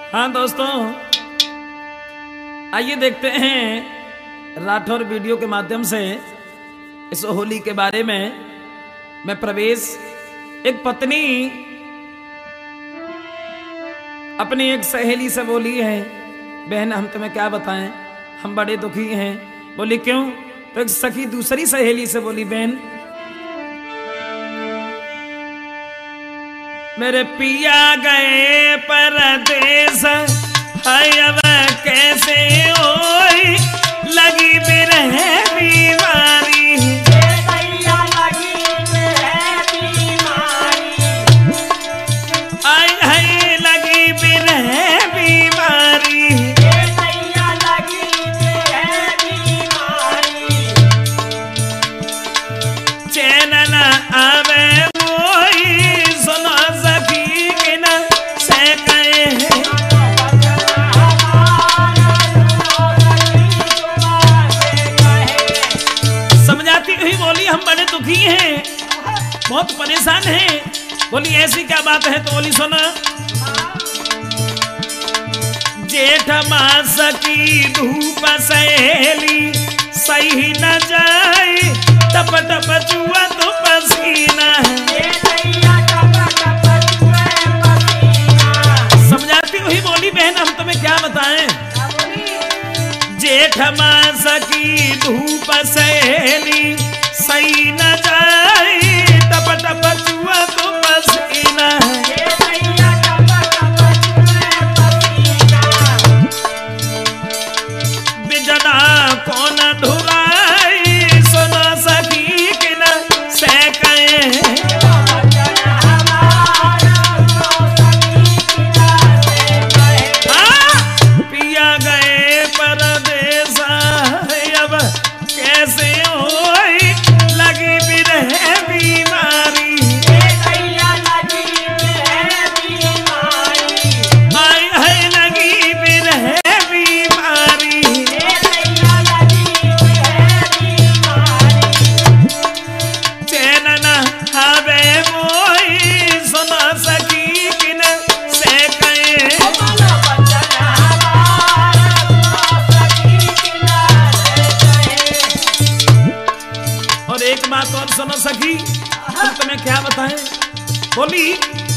हाँ दोस्तों, आइए देखते हैं राठौर वीडियो के माध्यम से इस होली के बारे में। मैं प्रवेश, एक पत्नी अपनी एक सहेली से बोली है, बहन हम तुम्हें क्या बताएं, हम बड़े दुखी हैं। बोली क्यों? तो एक सखी दूसरी सहेली से बोली, बहन मेरे पिया गए परदेस, अब कैसे होई लगी बिरह बीमारी। आई है लगी बिरह बीमारी, चैन न आवे मोई, सुनो सखी के न से कहे। समझाती हुई बोली हम बड़े दुखी हैं, बहुत परेशान हैं। बोली ऐसी क्या बात है? तो बोली सुना, जेठ मास की धूप सहेली सही न जाए, टप टप चुआ तो पसीना है। समझाती हुई बोली, बहन हम तुम्हें क्या बताएं, जेठ मास की धूप सहेली सही न जाए, टप टप चुआ तो पसीना है। बिजना कौन धुलाई, सुनो सखी के न से कहे। पिया गए परदेस, अब कैसे होई लगी बिरह बीमारी। आई है लगी बिरह बीमारी, चैन न आवे मोई, सुनो सखी के न से कहे। और एक बात और सुनो सखी, हम तुम्हें क्या बताएं। बोली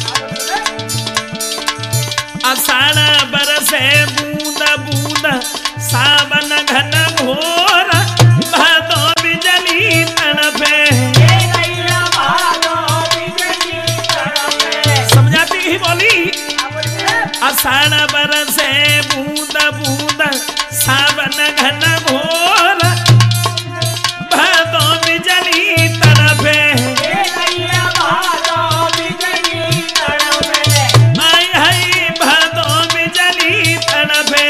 आषाढ़ बरसे बूंद बूंद, सावन घन घोर, भादो बिजली तड़पे। समझाती ही बोली, आषाढ़ बरसे बूंद बूंद, सावन घन घोर, भादो बिजली तड़पे। आई है भादो बिजली तड़पे।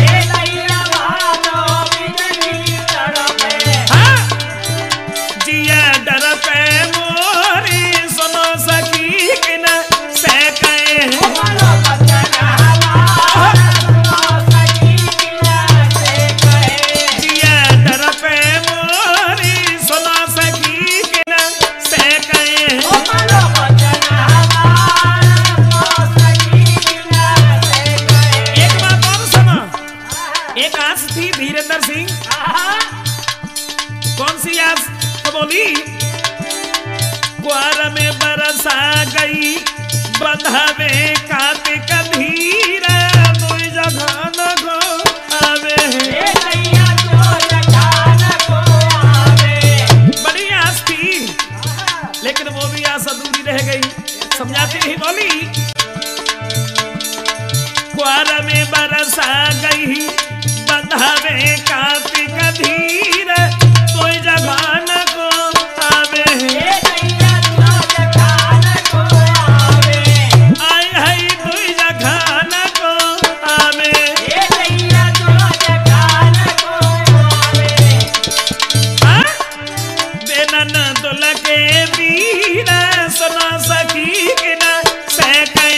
हाँ? जिया डर पे मोरी, सुनो सखी के न से कहे। जिया डर पे मोरी, सुनो सखी के न से कहे। एक बात और सुनो, एक आस थी धीरेन्द्र सिंह। कौन सी आस? तो बोली कुआर में बरसा गई, बंधावे कार्तिक धीर, कोई जगह न को आवे। बड़ी आस थी, लेकिन वो भी आस अधूरी रह गई। समझाती ही बोली, कुआर में बरसा गई, बंधावे कार्तिक धीर, कोई जगह न को आवे। आई है कोई जगह न को आवे। हाँ? बेनन दुल के वीर, सुनो सखी के न से कहे।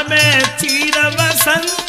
में चीर बसंत